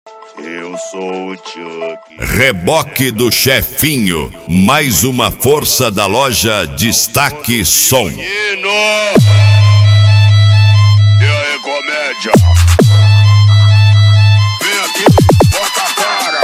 Eu sou o Chuck. Reboque do Chefinho, mais uma força da loja Destaque Som. Menino! E aí, comédia? Vem aqui, bota a cara.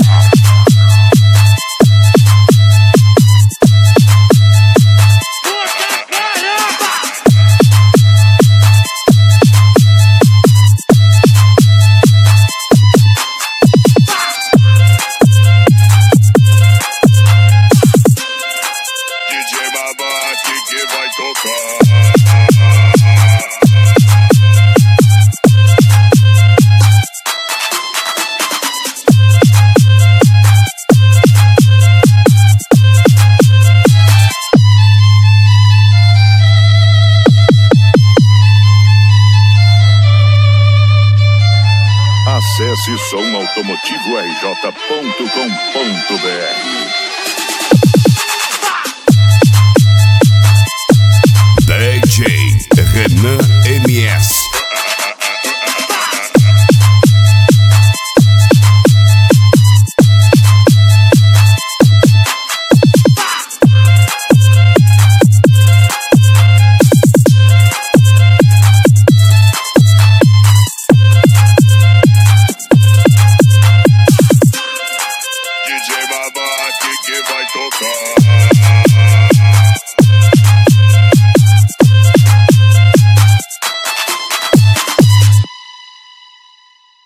DJ Babate que vai tocar. Acesse somautomotivorj.com.br. DJ Renan MS. DJ Babate que vai tocar.